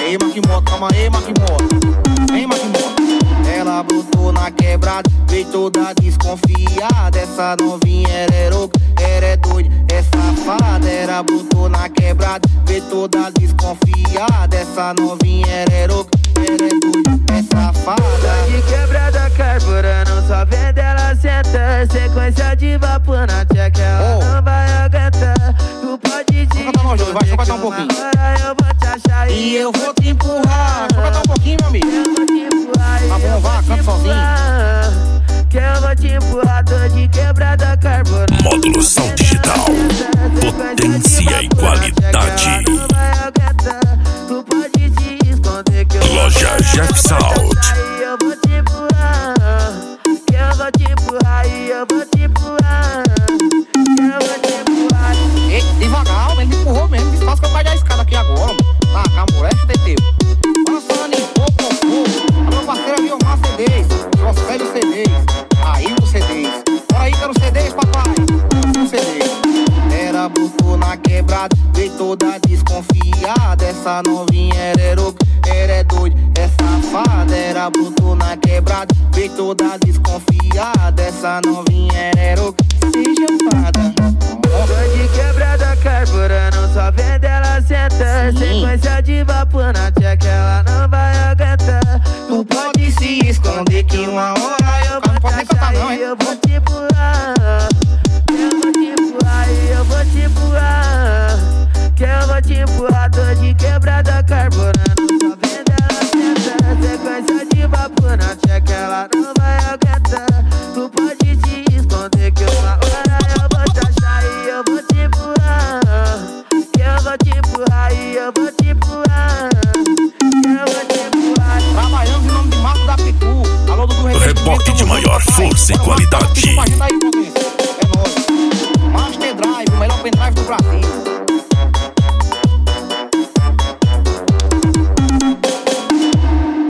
aí, Maquimoto, calma aí, Maquimoto. Vem, Maquimoto. Ela brotou na quebrada, veio toda desconfiada. Essa novinha era louca, era doida, é safada. Ela brotou na quebrada, veio toda desconfiada. Essa novinha era louca, era doida, é safada. De quebrada carburando, só vendo ela senta. Sequência de vapor na tcheca, ela não vai aguentar. Tu pode te esconder, vai, cantar um pouquinho. Eu vou te achar e eu vou te empurrar. Deixa eu cantar um pouquinho, meu amigo. Eu vou te empurrar, tá bom, vá, canta sozinho. Que eu vou te empurrar, tô de quebrada carburando. Módulo Som Digital, potência e qualidade. Tu pode te esconder que eu Loja Jeff Sound. eu vou te empurrar, que eu vou te empurrar e eu vou te empurrar, que eu vou te empurrar. Ei, devagar, ele me empurrou mesmo. Despaço que eu caio da escada aqui agora. Tá, calma, moleque, TT. Lançando em pouco. A minha parceira viu uma CDs. Prossegue os CDs. Aí os CDs. Bora aí, quero CDs, papai. Os CDs. Era botou na quebrada, veio toda desconfiada. Essa novinha era louca, era doida, é safada. Era botou na quebrada, veio toda desconfiada. Essa novinha era louca, seja fada. Tô de quebrada carburando, só vendo ela senta. Sequência de vapor na tcheca, ela não vai aguentar. Tu pode se esconder que uma hora eu vou te achar e eu vou te empurrar. Eu vou te empurrar e eu vou te empurrar. Que eu vou te empurrar, tô de quebrada carburando, só vendo ela senta. Sequência de vapor na tcheca, ela não vai aguentar. Tu pode te esconder que uma hora eu vou te achar e eu vou te empurrar. Que eu vou te empurrar e eu vou te empurrar. Que eu vou te empurrar. Trabalhamos em nome de Marco da Pitu. Alô, do Reboque de maior força e qualidade. É nóis. Master Drive, o melhor pendrive do Brasil.